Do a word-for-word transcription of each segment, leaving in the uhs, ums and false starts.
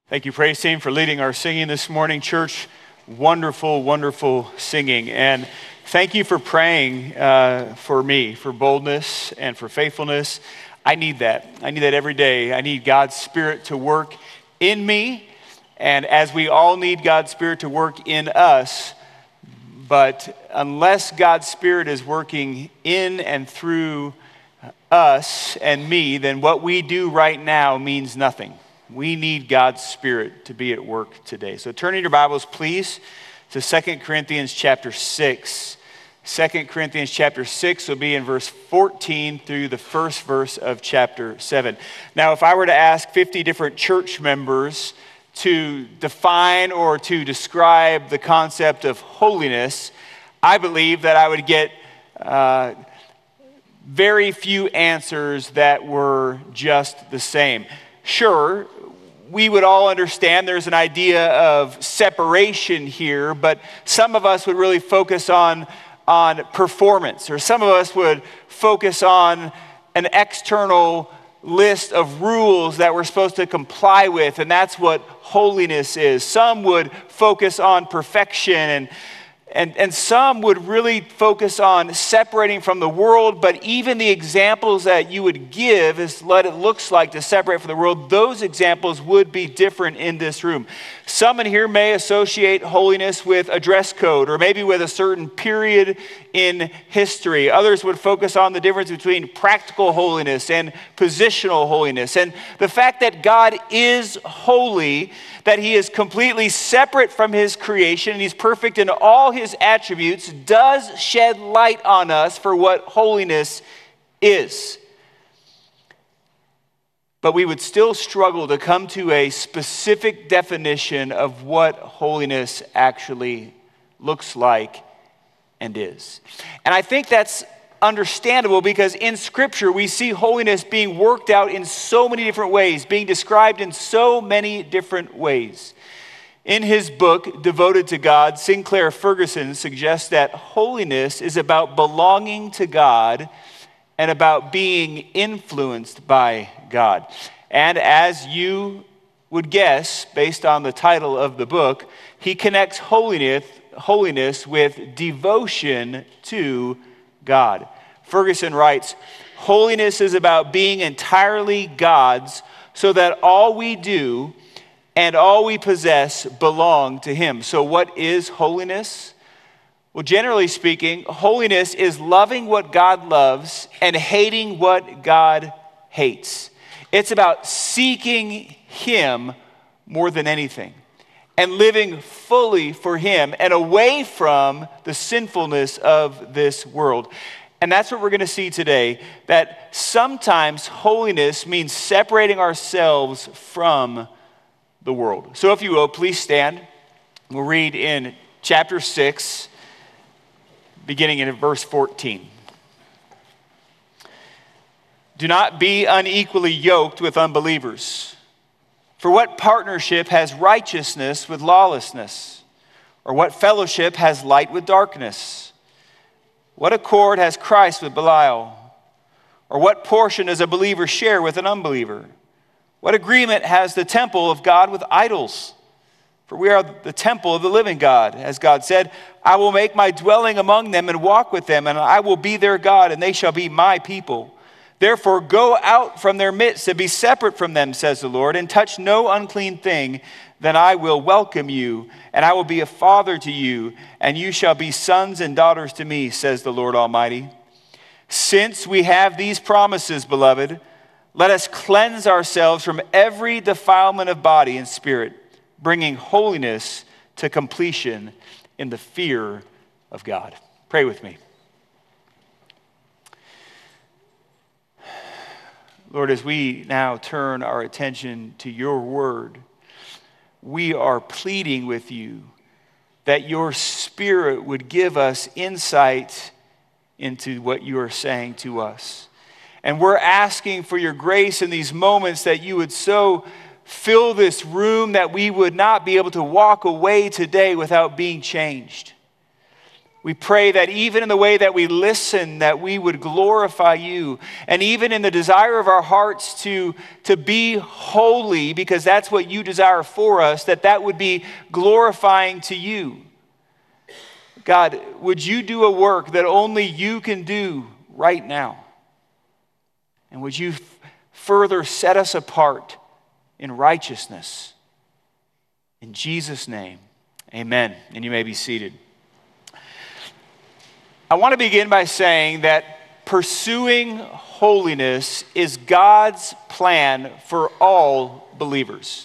Thank you, praise team, for leading our singing this morning. Church, wonderful, wonderful singing. And thank you for praying uh, for me, for boldness and for faithfulness. I need that. I need that every day. I need God's Spirit to work in me. And as we all need God's Spirit to work in us, but unless God's Spirit is working in and through us and me, then what we do right now means nothing. We need God's Spirit to be at work today. So turn in your Bibles, please, to Second Corinthians chapter six. Second Corinthians chapter six will be in verse fourteen through the first verse of chapter seven. Now, if I were to ask fifty different church members to define or to describe the concept of holiness, I believe that I would get uh, very few answers that were just the same. Sure, we would all understand there's an idea of separation here, but some of us would really focus on, on performance, or some of us would focus on an external list of rules that we're supposed to comply with, and that's what holiness is. Some would focus on perfection, and And, and some would really focus on separating from the world, but even the examples that you would give as what it looks like to separate from the world, those examples would be different in this room. Some in here may associate holiness with a dress code, or maybe with a certain period in history. Others would focus on the difference between practical holiness and positional holiness. And the fact that God is holy, that he is completely separate from his creation, and he's perfect in all his attributes, does shed light on us for what holiness is. But we would still struggle to come to a specific definition of what holiness actually looks like and is. And I think that's understandable, because in Scripture we see holiness being worked out in so many different ways, being described in so many different ways. In his book, Devoted to God, Sinclair Ferguson suggests that holiness is about belonging to God and about being influenced by God. And as you would guess, based on the title of the book, he connects holiness, holiness with devotion to God. Ferguson writes, holiness is about being entirely God's, so that all we do and all we possess belong to him. So what is holiness? Well, generally speaking, holiness is loving what God loves and hating what God hates. It's about seeking him more than anything, and living fully for him and away from the sinfulness of this world. And that's what we're going to see today, that sometimes holiness means separating ourselves from the world. So if you will, please stand. We'll read in chapter six, beginning in verse fourteen. Do not be unequally yoked with unbelievers. For what partnership has righteousness with lawlessness? Or what fellowship has light with darkness? What accord has Christ with Belial? Or what portion does a believer share with an unbeliever? What agreement has the temple of God with idols? For we are the temple of the living God. As God said, I will make my dwelling among them and walk with them, and I will be their God, and they shall be my people. Therefore, go out from their midst and be separate from them, says the Lord, and touch no unclean thing. Then I will welcome you, and I will be a father to you, and you shall be sons and daughters to me, says the Lord Almighty. Since we have these promises, beloved, let us cleanse ourselves from every defilement of body and spirit, bringing holiness to completion in the fear of God. Pray with me. Lord, as we now turn our attention to your word, we are pleading with you that your Spirit would give us insight into what you are saying to us. And we're asking for your grace in these moments, that you would so fill this room that we would not be able to walk away today without being changed. We pray that even in the way that we listen, that we would glorify you. And even in the desire of our hearts to, to be holy, because that's what you desire for us, that that would be glorifying to you. God, would you do a work that only you can do right now? And would you f- further set us apart in righteousness? In Jesus' name, amen. And you may be seated. I want to begin by saying that pursuing holiness is God's plan for all believers.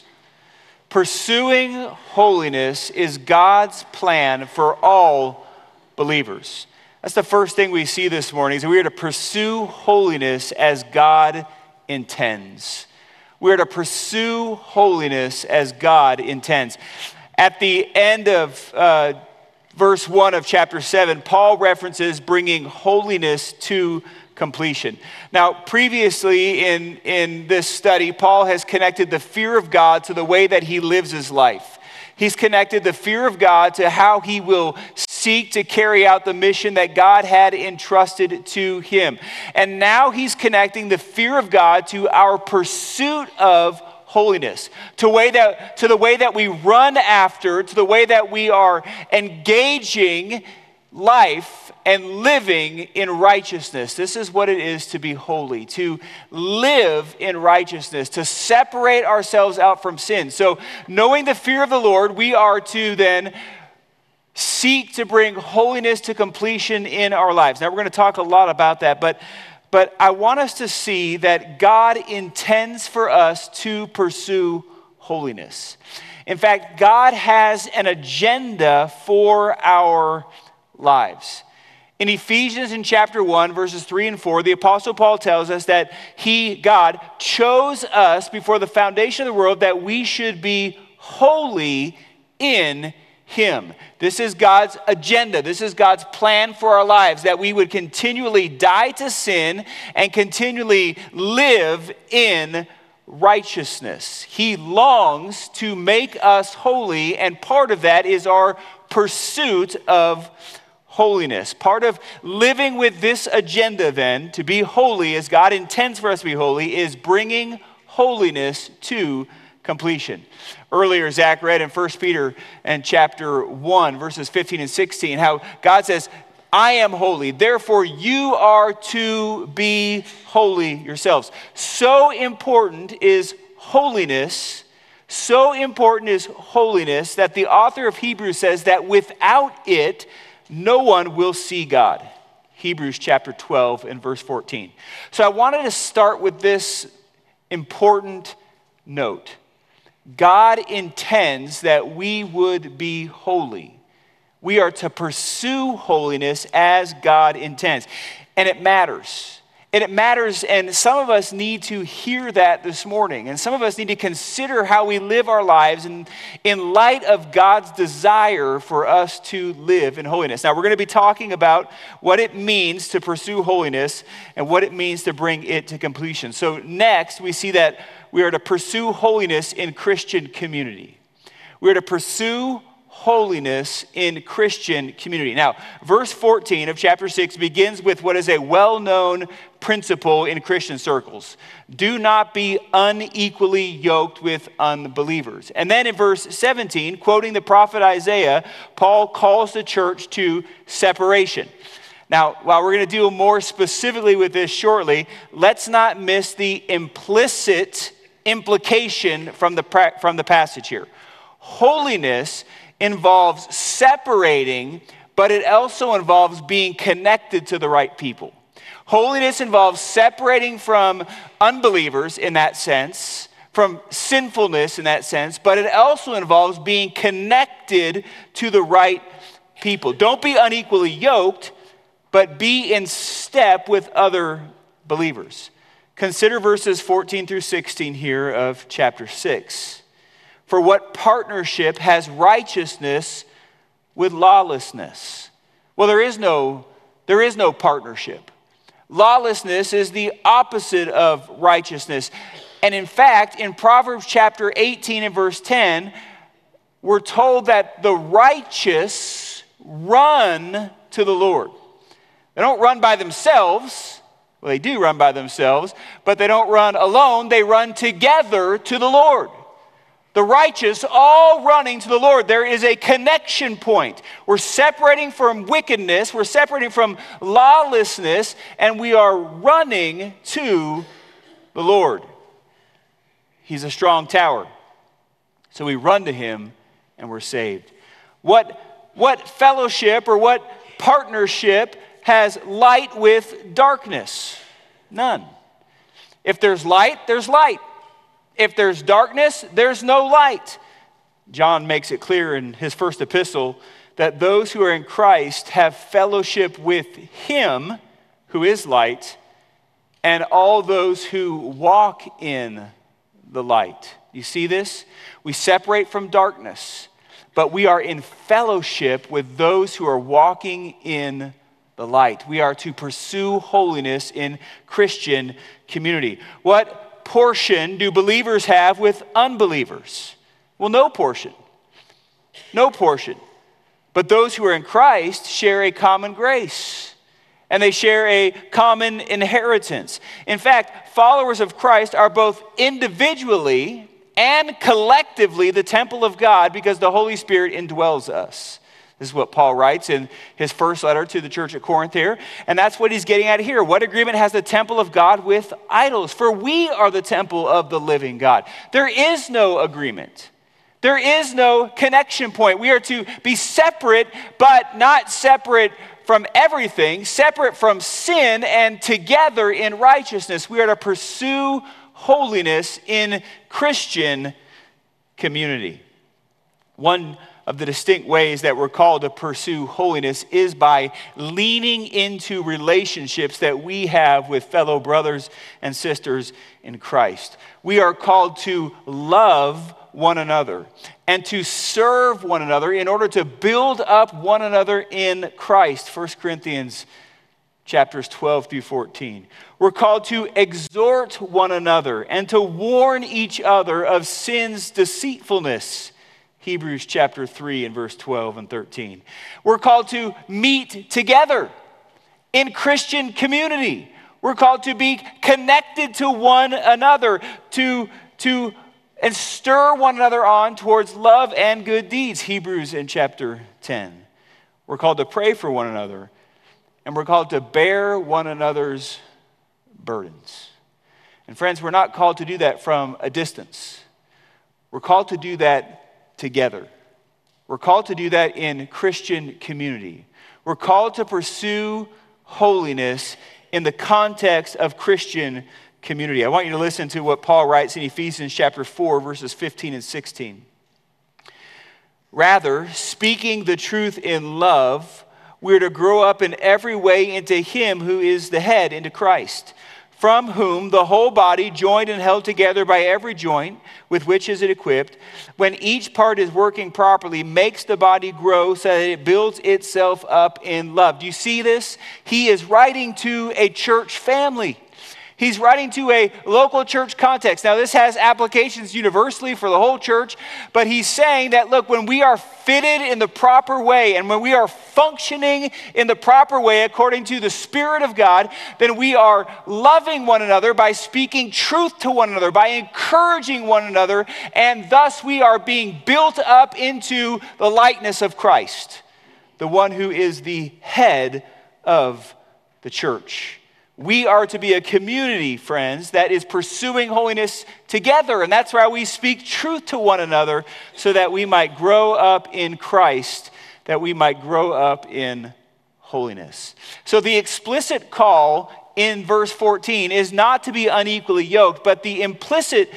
Pursuing holiness is God's plan for all believers. That's the first thing we see this morning, is that we are to pursue holiness as God intends. We are to pursue holiness as God intends. At the end of uh, verse one of chapter seven, Paul references bringing holiness to completion. Now, previously in, in this study, Paul has connected the fear of God to the way that he lives his life. He's connected the fear of God to how he will seek to carry out the mission that God had entrusted to him. And now he's connecting the fear of God to our pursuit of holiness, to, way that, to the way that we run after, to the way that we are engaging life and living in righteousness. This is what it is to be holy, to live in righteousness, to separate ourselves out from sin. So knowing the fear of the Lord, we are to then seek to bring holiness to completion in our lives. Now we're going to talk a lot about that, but But I want us to see that God intends for us to pursue holiness. In fact, God has an agenda for our lives. In Ephesians in chapter one, verses three and four, the Apostle Paul tells us that he, God, chose us before the foundation of the world that we should be holy in him. This is God's agenda. This is God's plan for our lives, that we would continually die to sin and continually live in righteousness. He longs to make us holy, and part of that is our pursuit of holiness. Part of living with this agenda then, to be holy as God intends for us to be holy, is bringing holiness to completion. Earlier, Zach read in First Peter and chapter one, verses fifteen and sixteen, how God says, I am holy, therefore you are to be holy yourselves. So important is holiness, so important is holiness that the author of Hebrews says that without it, no one will see God. Hebrews chapter twelve and verse fourteen. So I wanted to start with this important note. God intends that we would be holy. We are to pursue holiness as God intends. And it matters. And it matters, and some of us need to hear that this morning. And some of us need to consider how we live our lives in, in light of God's desire for us to live in holiness. Now, we're going to be talking about what it means to pursue holiness and what it means to bring it to completion. So next, we see that we are to pursue holiness in Christian community. We are to pursue holiness in Christian community. Now, verse fourteen of chapter six begins with what is a well-known principle in Christian circles. Do not be unequally yoked with unbelievers. And then in verse seventeen, quoting the prophet Isaiah, Paul calls the church to separation. Now, while we're going to deal more specifically with this shortly, let's not miss the implicit implication from the, from the passage here. Holiness involves separating, but it also involves being connected to the right people. Holiness involves separating from unbelievers in that sense, from sinfulness in that sense, but it also involves being connected to the right people. Don't be unequally yoked, but be in step with other believers. Consider verses fourteen through sixteen here of chapter six. For what partnership has righteousness with lawlessness? Well, there is no, there is no partnership. Lawlessness is the opposite of righteousness. And in fact, in Proverbs chapter eighteen and verse ten, we're told that the righteous run to the Lord. They don't run by themselves. Well, they do run by themselves, but they don't run alone. They run together to the Lord. The righteous all running to the Lord. There is a connection point. We're separating from wickedness. We're separating from lawlessness, and we are running to the Lord. He's a strong tower. So we run to him and we're saved. What, what fellowship or what partnership has light with darkness? None. If there's light, there's light. If there's darkness, there's no light. John makes it clear in his first epistle that those who are in Christ have fellowship with him, who is light, and all those who walk in the light. You see this? We separate from darkness, but we are in fellowship with those who are walking in the light. We are to pursue holiness in Christian community. What portion do believers have with unbelievers? Well, no portion. No portion. But those who are in Christ share a common grace. And they share a common inheritance. In fact, followers of Christ are both individually and collectively the temple of God because the Holy Spirit indwells us. This is what Paul writes in his first letter to the church at Corinth here. And that's what he's getting at here. What agreement has the temple of God with idols? For we are the temple of the living God. There is no agreement. There is no connection point. We are to be separate, but not separate from everything, separate from sin, and together in righteousness. We are to pursue holiness in Christian community. One of the distinct ways that we're called to pursue holiness is by leaning into relationships that we have with fellow brothers and sisters in Christ. We are called to love one another and to serve one another in order to build up one another in Christ. First Corinthians chapters twelve through fourteen. We're called to exhort one another and to warn each other of sin's deceitfulness. Hebrews chapter three and verse twelve and thirteen. We're called to meet together in Christian community. We're called to be connected to one another, to, to and stir one another on towards love and good deeds. Hebrews in chapter ten. We're called to pray for one another, and we're called to bear one another's burdens. And friends, we're not called to do that from a distance. We're called to do that together. We're called to do that in Christian community. We're called to pursue holiness in the context of Christian community. I want you to listen to what Paul writes in Ephesians chapter four, verses fifteen and sixteen. Rather, speaking the truth in love, we're to grow up in every way into him who is the head, into Christ, from whom the whole body, joined and held together by every joint with which is it equipped, when each part is working properly, makes the body grow so that it builds itself up in love. Do you see this? He is writing to a church family. He's writing to a local church context. Now, this has applications universally for the whole church, but he's saying that, look, when we are fitted in the proper way and when we are functioning in the proper way according to the Spirit of God, then we are loving one another by speaking truth to one another, by encouraging one another, and thus we are being built up into the likeness of Christ, the one who is the head of the church. We are to be a community, friends, that is pursuing holiness together. And that's why we speak truth to one another so that we might grow up in Christ, that we might grow up in holiness. So the explicit call in verse fourteen is not to be unequally yoked, but the implicit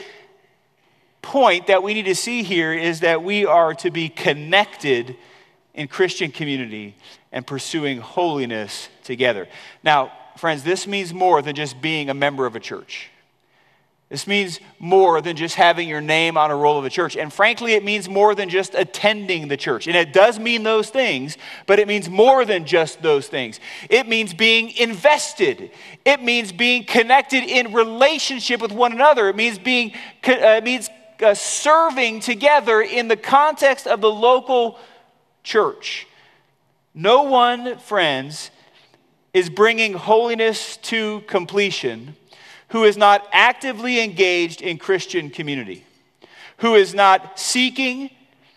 point that we need to see here is that we are to be connected in Christian community and pursuing holiness together. Now, friends, this means more than just being a member of a church. This means more than just having your name on a roll of a church. And frankly, it means more than just attending the church. And it does mean those things, but it means more than just those things. It means being invested. It means being connected in relationship with one another. It means being, uh, it means uh, serving together in the context of the local church. No one, friends, is bringing holiness to completion who is not actively engaged in Christian community, who is not seeking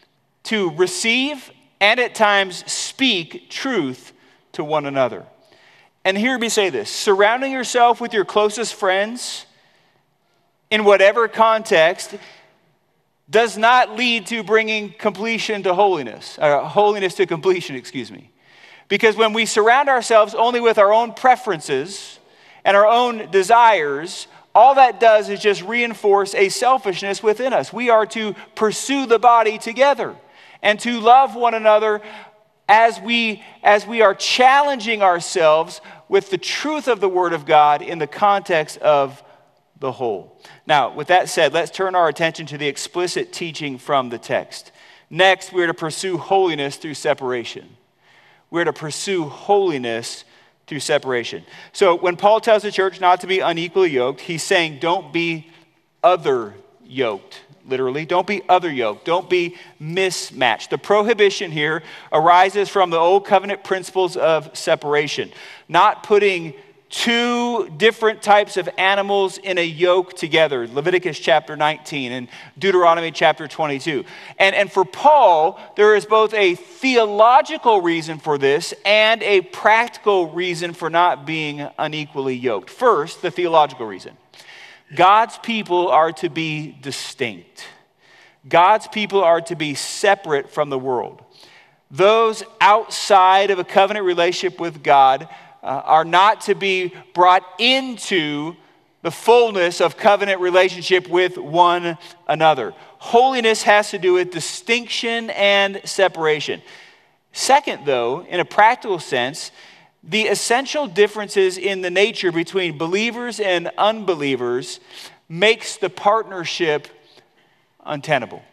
to receive and at times speak truth to one another. And hear me say this: surrounding yourself with your closest friends in whatever context does not lead to bringing completion to holiness, or holiness to completion, excuse me. Because when we surround ourselves only with our own preferences and our own desires, all that does is just reinforce a selfishness within us. We are to pursue the body together and to love one another as we, as we are challenging ourselves with the truth of the Word of God in the context of the whole. Now, with that said, let's turn our attention to the explicit teaching from the text. Next, we're to pursue holiness through separation. We're to pursue holiness through separation. So when Paul tells the church not to be unequally yoked, he's saying don't be other yoked. Literally, don't be other yoked. Don't be mismatched. The prohibition here arises from the old covenant principles of separation. Not putting two different types of animals in a yoke together. Leviticus chapter nineteen and Deuteronomy chapter twenty-two. And, and for Paul, there is both a theological reason for this and a practical reason for not being unequally yoked. First, the theological reason. God's people are to be distinct. God's people are to be separate from the world. Those outside of a covenant relationship with God uh, are not to be brought into the fullness of covenant relationship with one another. Holiness has to do with distinction and separation. Second, though, in a practical sense, the essential differences in the nature between believers and unbelievers makes the partnership untenable.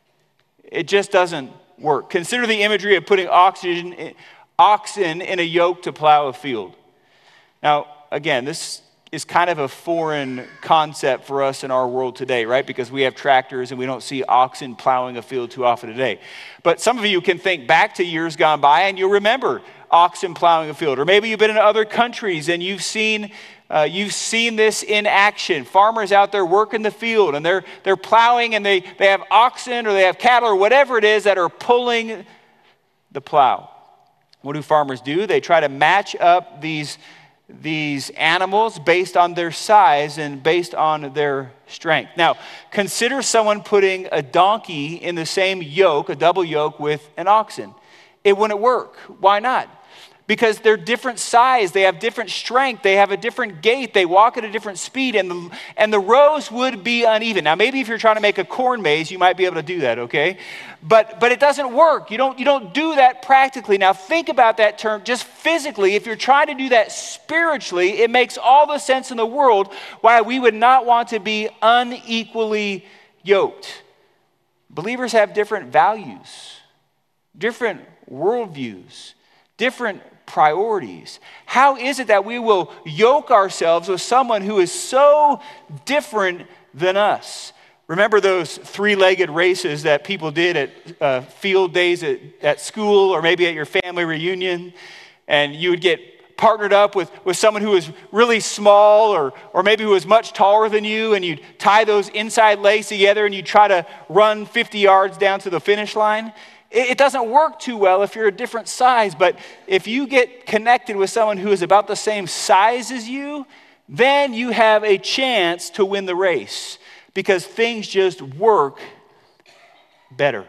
It just doesn't work. Consider the imagery of putting oxygen, oxen in a yoke to plow a field. Now, again, this is kind of a foreign concept for us in our world today, right? Because we have tractors and we don't see oxen plowing a field too often today. But some of you can think back to years gone by and you'll remember oxen plowing a field. Or maybe you've been in other countries and you've seen uh, you've seen this in action. Farmers out there working the field and they're they're plowing and they, they have oxen or they have cattle or whatever it is that are pulling the plow. What do farmers do? They try to match up these these animals based on their size and based on their strength. Now, consider someone putting a donkey in the same yoke, a double yoke, with an oxen. It wouldn't work. Why not? Because they're different size, they have different strength, they have a different gait, they walk at a different speed, and the, and the rows would be uneven. Now, maybe if you're trying to make a corn maze, you might be able to do that, okay? But but it doesn't work. You don't, you don't do that practically. Now, think about that term just physically. If you're trying to do that spiritually, it makes all the sense in the world why we would not want to be unequally yoked. Believers have different values, different worldviews, different priorities. How is it that we will yoke ourselves with someone who is so different than us? Remember those three-legged races that people did at uh, field days at, at school or maybe at your family reunion? And you would get partnered up with, with someone who was really small or, or maybe who was much taller than you, and you'd tie those inside legs together and you'd try to run fifty yards down to the finish line. It doesn't work too well if you're a different size, but if you get connected with someone who is about the same size as you, then you have a chance to win the race because things just work better.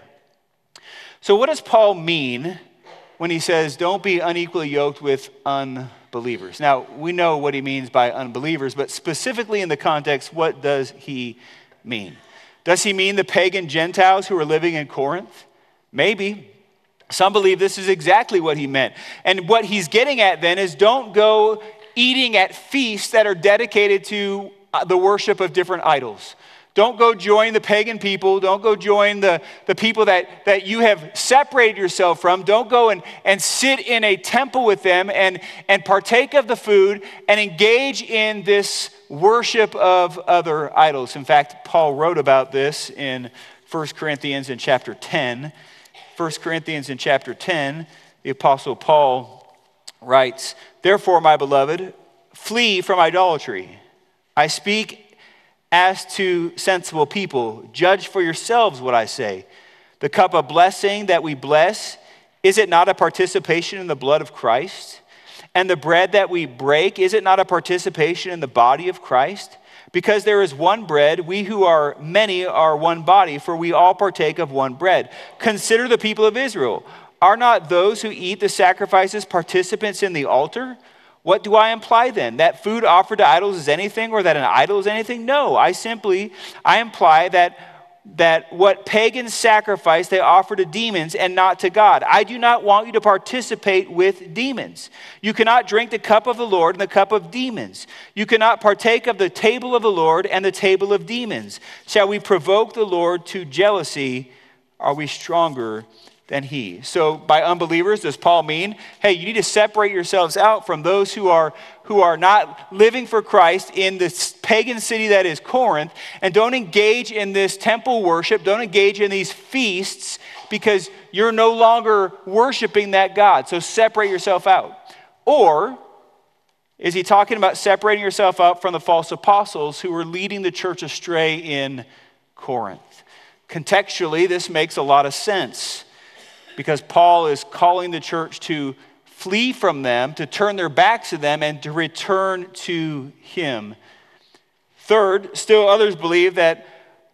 So what does Paul mean when he says, don't be unequally yoked with unbelievers? Now, we know what he means by unbelievers, but specifically in the context, what does he mean? Does he mean the pagan Gentiles who are living in Corinth? Maybe. Some believe this is exactly what he meant. And what he's getting at then is don't go eating at feasts that are dedicated to the worship of different idols. Don't go join the pagan people. Don't go join the, the people that, that you have separated yourself from. Don't go and, and sit in a temple with them and, and partake of the food and engage in this worship of other idols. In fact, Paul wrote about this in First Corinthians in chapter ten. First Corinthians in chapter ten, the Apostle Paul writes, "Therefore, my beloved, flee from idolatry. I speak as to sensible people. Judge for yourselves what I say. The cup of blessing that we bless, is it not a participation in the blood of Christ? And the bread that we break, is it not a participation in the body of Christ? Because there is one bread, we who are many are one body, for we all partake of one bread. Consider the people of Israel. Are not those who eat the sacrifices participants in the altar? What do I imply then? That food offered to idols is anything, or that an idol is anything? No, I simply, I imply that that what pagans sacrifice, they offer to demons and not to God. I do not want you to participate with demons. You cannot drink the cup of the Lord and the cup of demons. You cannot partake of the table of the Lord and the table of demons. Shall we provoke the Lord to jealousy? Are we stronger than he?" So by unbelievers, does Paul mean, hey, you need to separate yourselves out from those who are who are not living for Christ in this pagan city that is Corinth, and don't engage in this temple worship, don't engage in these feasts, because you're no longer worshiping that God. So separate yourself out. Or is he talking about separating yourself out from the false apostles who were leading the church astray in Corinth? Contextually, this makes a lot of sense, because Paul is calling the church to flee from them, to turn their backs to them, and to return to him. Third, still others believe that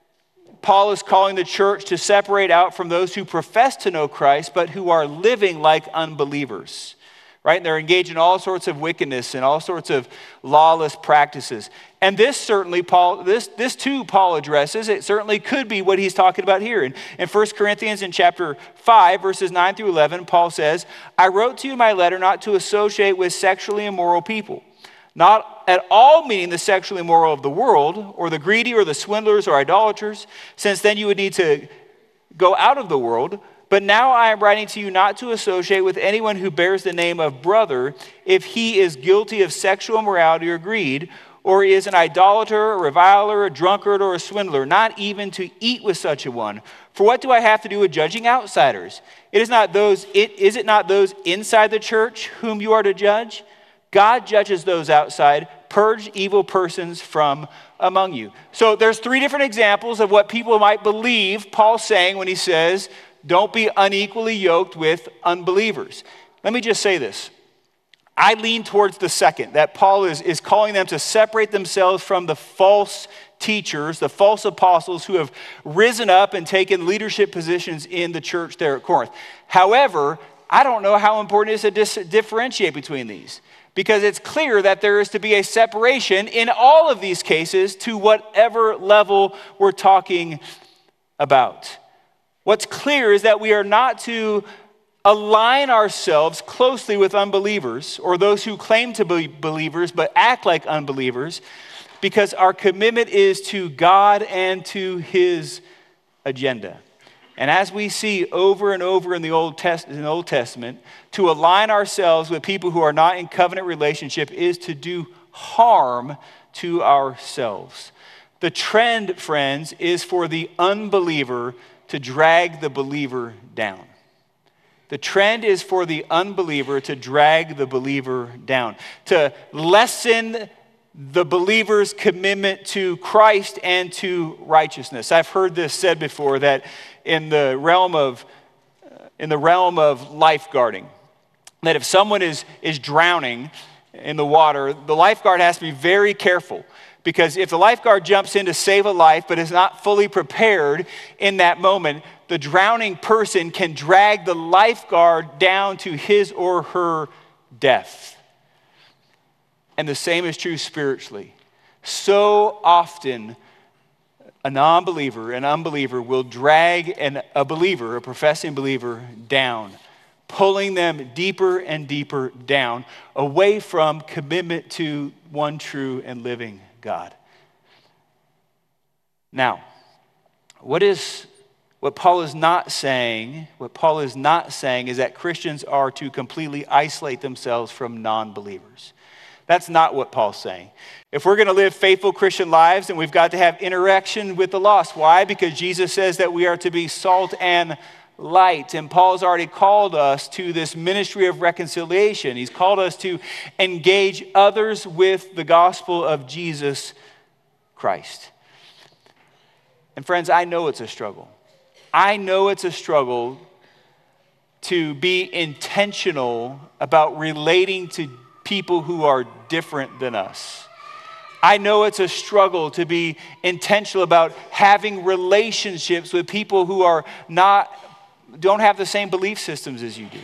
Paul is calling the church to separate out from those who profess to know Christ, but who are living like unbelievers. Right? And they're engaged in all sorts of wickedness and all sorts of lawless practices. And this certainly, Paul, this, this too Paul addresses. It certainly could be what he's talking about here. In, in First Corinthians in chapter five, verses nine through eleven, Paul says, "I wrote to you in my letter not to associate with sexually immoral people, not at all meaning the sexually immoral of the world, or the greedy, or the swindlers, or idolaters, since then you would need to go out of the world. But now I am writing to you not to associate with anyone who bears the name of brother if he is guilty of sexual immorality or greed, or is an idolater, a reviler, a drunkard, or a swindler, not even to eat with such a one. For what do I have to do with judging outsiders? It is not those, it, is it not those inside the church whom you are to judge? God judges those outside. Purge evil persons from among you." So there's three different examples of what people might believe Paul's saying when he says, don't be unequally yoked with unbelievers. Let me just say this. I lean towards the second, that Paul is, is calling them to separate themselves from the false teachers, the false apostles who have risen up and taken leadership positions in the church there at Corinth. However, I don't know how important it is to dis- differentiate between these, because it's clear that there is to be a separation in all of these cases to whatever level we're talking about. What's clear is that we are not to align ourselves closely with unbelievers or those who claim to be believers but act like unbelievers, because our commitment is to God and to his agenda. And as we see over and over in the Old, Test- in the Old Testament, to align ourselves with people who are not in covenant relationship is to do harm to ourselves. The trend, friends, is for the unbeliever to drag the believer down. The trend is for the unbeliever to drag the believer down, to lessen the believer's commitment to Christ and to righteousness. I've heard this said before, that in the realm of in the realm of lifeguarding, that if someone is is drowning in the water, the lifeguard has to be very careful. Because if the lifeguard jumps in to save a life but is not fully prepared in that moment, the drowning person can drag the lifeguard down to his or her death. And the same is true spiritually. So often, a non-believer, an unbeliever will drag an, a believer, a professing believer, down, pulling them deeper and deeper down, away from commitment to one true and living God. Now, what is what Paul is not saying, what Paul is not saying is that Christians are to completely isolate themselves from non-believers. That's not what Paul's saying. If we're going to live faithful Christian lives, then we've got to have interaction with the lost. Why? Because Jesus says that we are to be salt and light. And Paul's already called us to this ministry of reconciliation. He's called us to engage others with the gospel of Jesus Christ. And friends, I know it's a struggle. I know it's a struggle to be intentional about relating to people who are different than us. I know it's a struggle to be intentional about having relationships with people who are not, don't have the same belief systems as you do.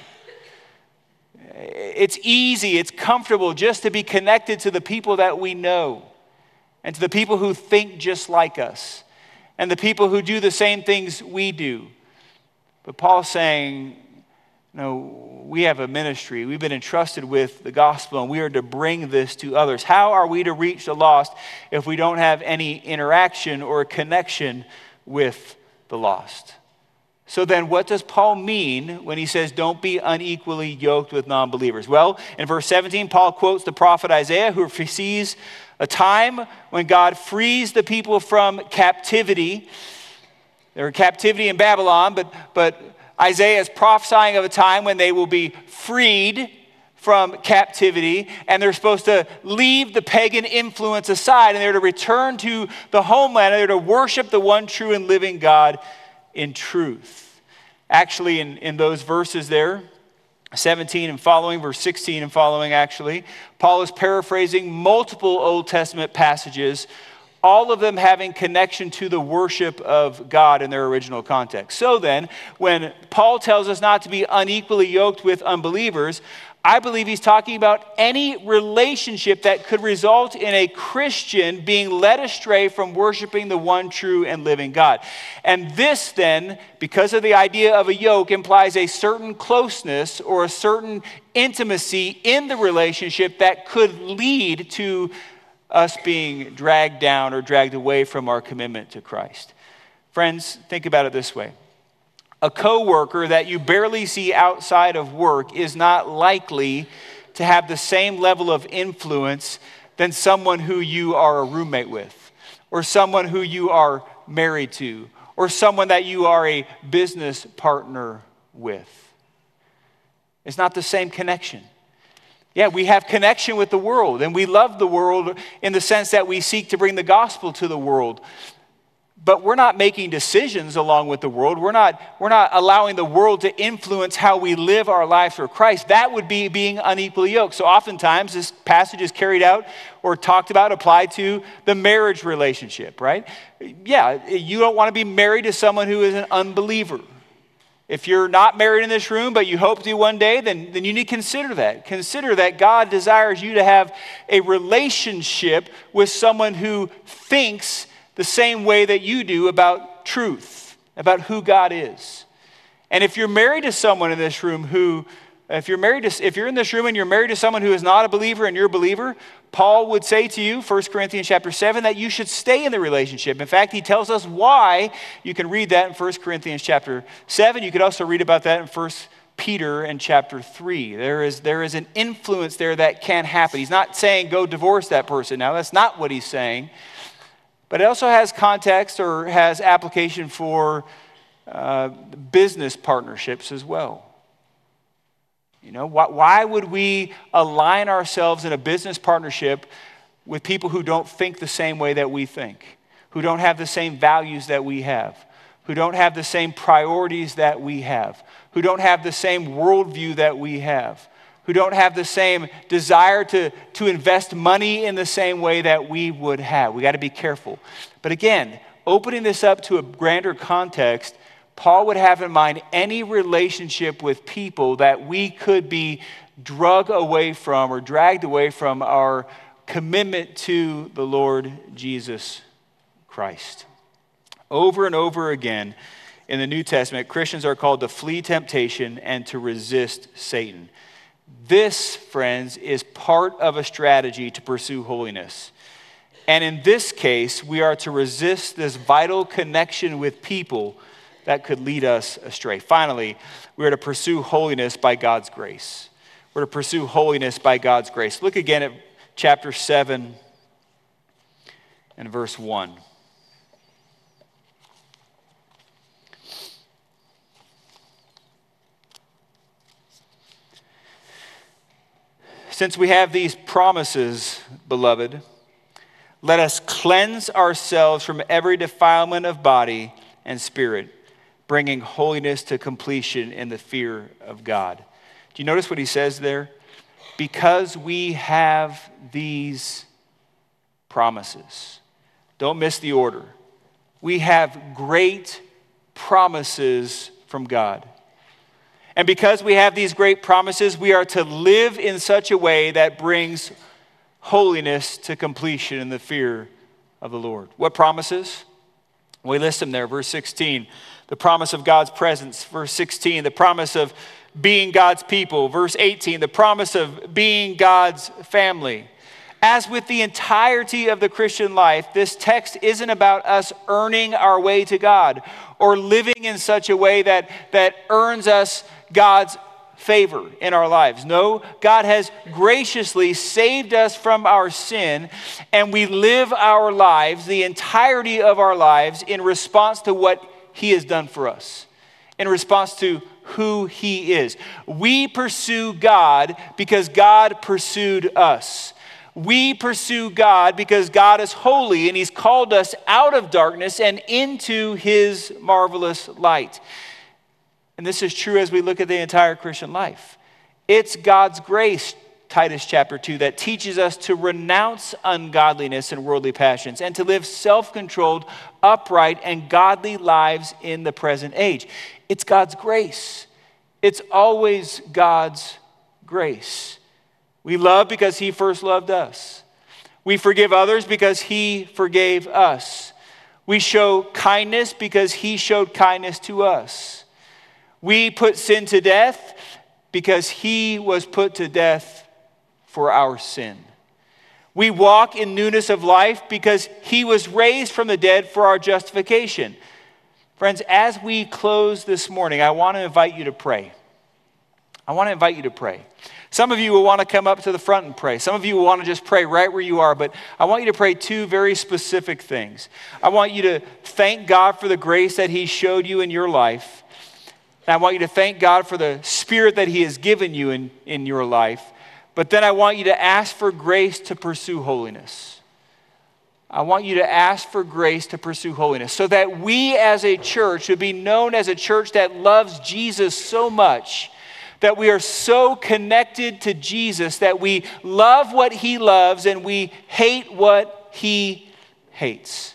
It's easy, it's comfortable just to be connected to the people that we know and to the people who think just like us and the people who do the same things we do. But Paul's saying, no, we have a ministry. We've been entrusted with the gospel, and we are to bring this to others. How are we to reach the lost if we don't have any interaction or connection with the lost? So then what does Paul mean when he says, don't be unequally yoked with non-believers? Well, in verse seventeen, Paul quotes the prophet Isaiah, who foresees a time when God frees the people from captivity. They were in captivity in Babylon, but, but Isaiah is prophesying of a time when they will be freed from captivity, and they're supposed to leave the pagan influence aside, and they're to return to the homeland, and they're to worship the one true and living God in truth. Actually, in, in those verses there, seventeen and following, verse sixteen and following actually, Paul is paraphrasing multiple Old Testament passages, all of them having connection to the worship of God in their original context. So then, when Paul tells us not to be unequally yoked with unbelievers, I believe he's talking about any relationship that could result in a Christian being led astray from worshiping the one true and living God. And this then, because of the idea of a yoke, implies a certain closeness or a certain intimacy in the relationship that could lead to us being dragged down or dragged away from our commitment to Christ. Friends, think about it this way. A coworker that you barely see outside of work is not likely to have the same level of influence than someone who you are a roommate with, or someone who you are married to, or someone that you are a business partner with. It's not the same connection. Yeah, we have connection with the world, and we love the world in the sense that we seek to bring the gospel to the world. But we're not making decisions along with the world. We're not, we're not allowing the world to influence how we live our lives for Christ. That would be being unequally yoked. So oftentimes this passage is carried out or talked about, applied to the marriage relationship, right? Yeah, you don't want to be married to someone who is an unbeliever. If you're not married in this room, but you hope to one day, then, then you need to consider that. Consider that God desires you to have a relationship with someone who thinks the same way that you do about truth, about who God is. And if you're married to someone in this room who, if you're married to, if you're in this room and you're married to someone who is not a believer and you're a believer, Paul would say to you, First Corinthians chapter seven, that you should stay in the relationship. In fact, he tells us why. You can read that in First Corinthians chapter seven. You could also read about that in First Peter and chapter three. There is, there is an influence there that can happen. He's not saying go divorce that person now. That's not what he's saying. But it also has context or has application for uh, business partnerships as well. You know, why, why would we align ourselves in a business partnership with people who don't think the same way that we think, who don't have the same values that we have, who don't have the same priorities that we have, who don't have the same worldview that we have, who don't have the same desire to, to invest money in the same way that we would have? We got to be careful. But again, opening this up to a grander context, Paul would have in mind any relationship with people that we could be drug away from or dragged away from our commitment to the Lord Jesus Christ. Over and over again in the New Testament, Christians are called to flee temptation and to resist Satan. This, friends, is part of a strategy to pursue holiness. And in this case, we are to resist this vital connection with people that could lead us astray. Finally, we are to pursue holiness by God's grace. We're to pursue holiness by God's grace. Look again at chapter seven and verse one. since we have these promises, beloved, let us cleanse ourselves from every defilement of body and spirit, bringing holiness to completion in the fear of God. Do you notice what he says there? Because we have these promises. Don't miss the order. We have great promises from God. And because we have these great promises, we are to live in such a way that brings holiness to completion in the fear of the Lord. What promises? We list them there. Verse sixteen, the promise of God's presence. Verse sixteen, the promise of being God's people. Verse eighteen, the promise of being God's family. As with the entirety of the Christian life, this text isn't about us earning our way to God or living in such a way that, that earns us God's favor in our lives. No, God has graciously saved us from our sin, and we live our lives, the entirety of our lives, in response to what he has done for us, in response to who he is. We pursue God because God pursued us. We pursue God because God is holy and he's called us out of darkness and into his marvelous light. And this is true as we look at the entire Christian life. It's God's grace, Titus chapter two, that teaches us to renounce ungodliness and worldly passions and to live self-controlled, upright, and godly lives in the present age. It's God's grace. It's always God's grace. We love because he first loved us. We forgive others because he forgave us. We show kindness because he showed kindness to us. We put sin to death because he was put to death for our sin. We walk in newness of life because he was raised from the dead for our justification. Friends, as we close this morning, I want to invite you to pray. I want to invite you to pray. Some of you will want to come up to the front and pray. Some of you will want to just pray right where you are, but I want you to pray two very specific things. I want you to thank God for the grace that he showed you in your life. And I want you to thank God for the spirit that he has given you in, in your life. But then I want you to ask for grace to pursue holiness. I want you to ask for grace to pursue holiness so that we as a church would be known as a church that loves Jesus so much, that we are so connected to Jesus that we love what he loves and we hate what he hates.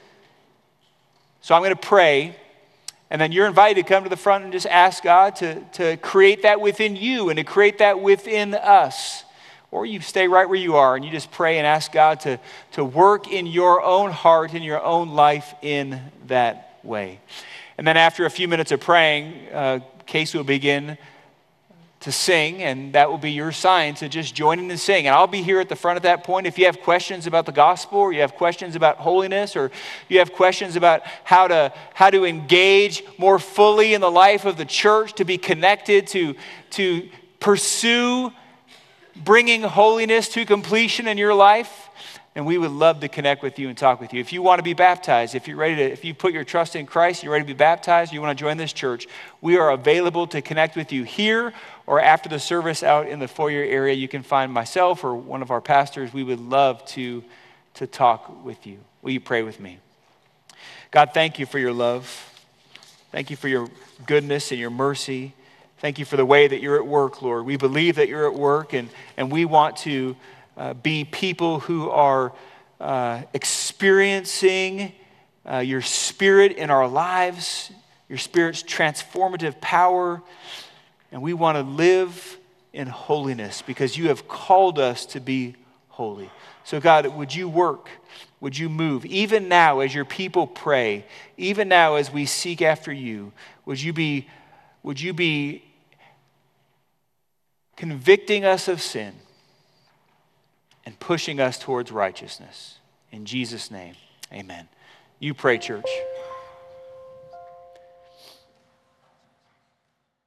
So I'm going to pray, and then you're invited to come to the front and just ask God to, to create that within you and to create that within us. Or you stay right where you are and you just pray and ask God to, to work in your own heart, in your own life in that way. And then after a few minutes of praying, uh, Casey will begin to sing, and that will be your sign to just join in and sing. And I'll be here at the front at that point. If you have questions about the gospel, or you have questions about holiness, or you have questions about how to how to engage more fully in the life of the church, to be connected, to, to pursue bringing holiness to completion in your life, and we would love to connect with you and talk with you. If you want to be baptized, if you're ready to, if you put your trust in Christ, you're ready to be baptized, you want to join this church, we are available to connect with you here or after the service out in the foyer area. You can find myself or one of our pastors. We would love to, to talk with you. Will you pray with me? God, thank you for your love. Thank you for your goodness and your mercy. Thank you for the way that you're at work, Lord. We believe that you're at work, and, and we want to Uh, be people who are uh, experiencing uh, your spirit in our lives, your spirit's transformative power, and we want to live in holiness because you have called us to be holy. So God, would you work? Would you move? Even now as your people pray, even now as we seek after you, would you be, would you be convicting us of sin and pushing us towards righteousness. In Jesus' name, amen. You pray, church.